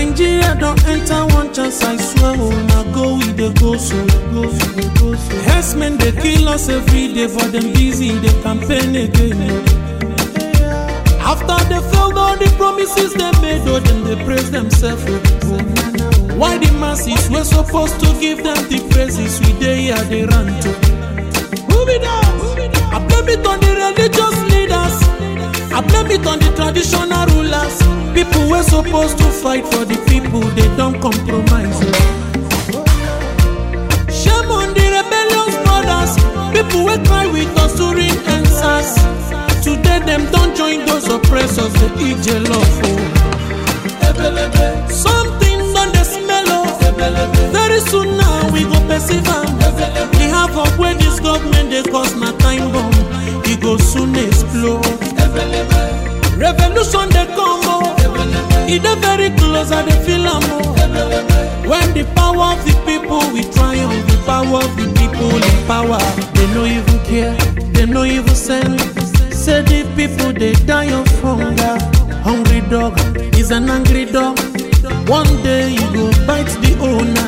Nigeria don't enter one chance, I swear. Oh, now go with the go so. Herdsmen they kill us every day, but them busy they campaign again. After they failed all the promises they made, oh, then they praise themselves. Why the masses were supposed to give them the praises we they here they run to? Who be that? I blame it on the religious leaders. I blame it on the traditional rulers. People were supposed to fight for the people, they don't compromise. Shame on the rebellious brothers. People will cry with us during answers. Today them don't join those oppressors, they eat love. Something on the smell of. Very soon now we go perceive them. The havoc where this government they cause my time bomb. It go soon explode. Revolution they come. It is very close and they feel when the power of the people we triumph, the power of the people in power. They no even care, they no even send. Say the people they die of hunger. Hungry dog is an angry dog. One day you go bite the owner.